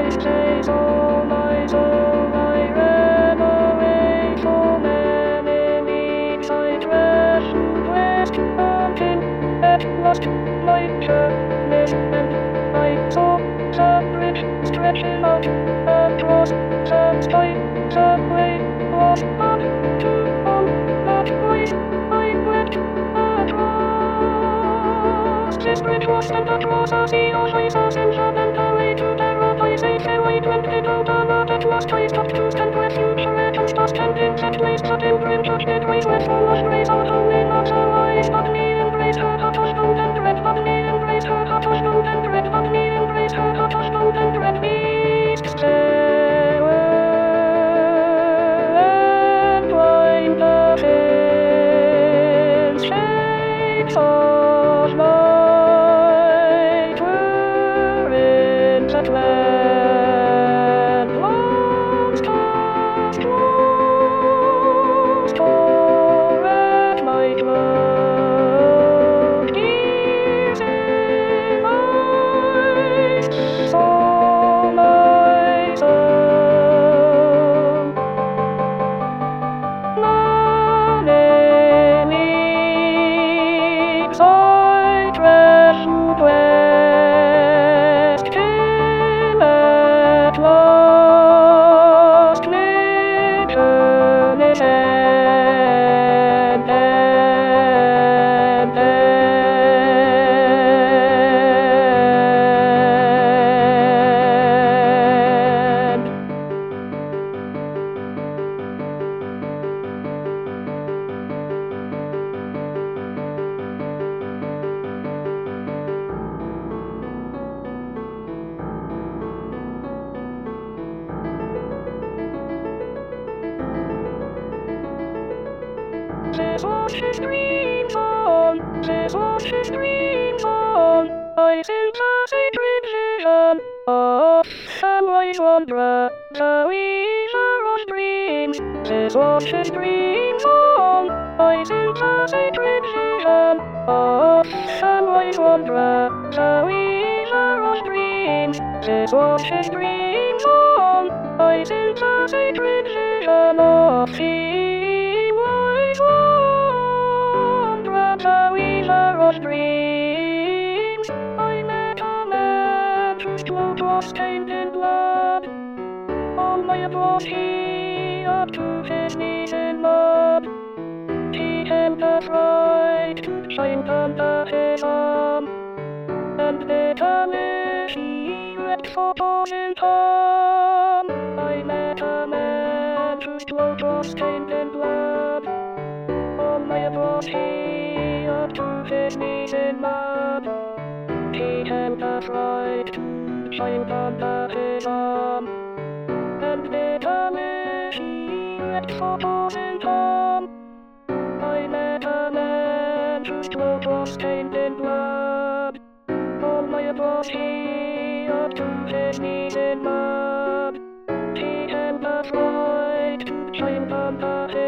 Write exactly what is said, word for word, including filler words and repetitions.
I stay so my soul I ran away so many weeks I dressed west until at last my journey and I saw the bridge stretching out across the sky. The way was up to all that way I went across. This bridge was sent across a sea of voices in heaven, the way to paradise. They say wait when they go down, but at last I stopped to stand refuge and past and in that place that in grim judgment ways went full of grace. Our holy mother wise, but me embrace her heart of stone and red, but me embrace her heart of stone and red, but me embrace her heart of stone and red. East stay and wind the hills, shapes of light were in that land. Lost, lost, lost, for at night love tears in eyes, saw my soul. Many leagues I traveled west till at last my journey's end, end, end. This was his dream song, this was his dream song. I sing a sacred vision of some wise wanderer, the weaver of dreams. This was his dream song, I sing a sacred vision of some wise wanderer, the weaver of dreams. This was his dream song, I sing a sacred vision of the wise wanderer, the weaver of dreams. I met a man whose cloak was stained in blood. On my was he up to his knees in mud. He held us right to shine under his arm, and bitterly he wept for poison harm. I met a man whose cloak was stained in blood. On my was he up to his knees in mud. He held us right to shine under his arm, and bitterly he wept for poison harm. I met a man whose cloak was stained in blood. On my was he up to his knees in mud. He held us right to shine under his